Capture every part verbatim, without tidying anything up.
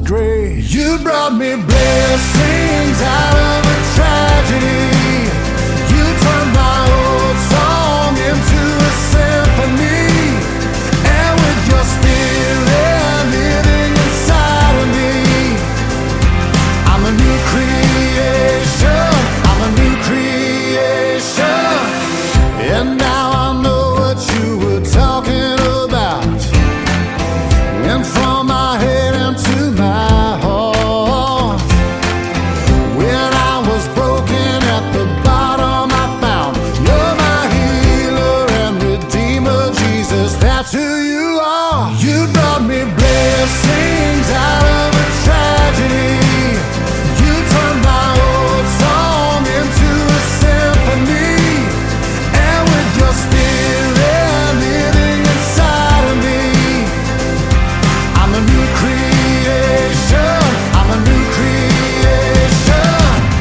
great. You brought me blessings out of a tragedy. You turned my old song into a symphony. And with your spirit living inside of me, I'm a new creation. I'm a new creation. And now I know what you were talking about. Went from my head into my heart. When I was broken at the bottom, I found you're my healer and redeemer, Jesus. That's who you are. You brought me blessings out of a tragedy. You turned my old song into a symphony. And with your spirit living inside of me, I'm a new creation. I'm a new creation.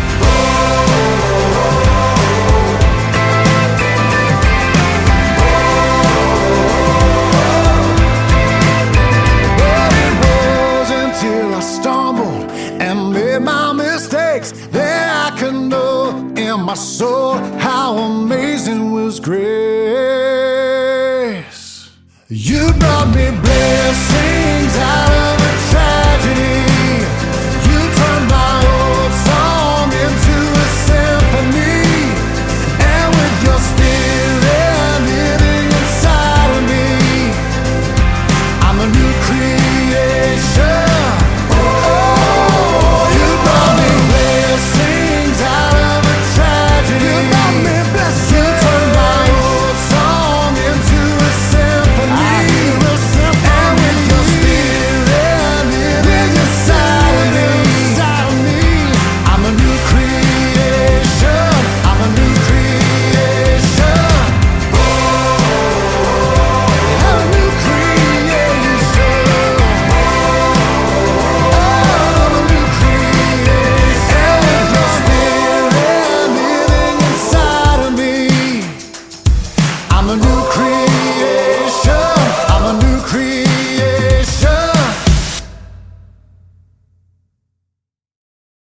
But it wasn't till I stumbled and made my mistakes that I could know in my soul how amazing was grace. You brought me blessings.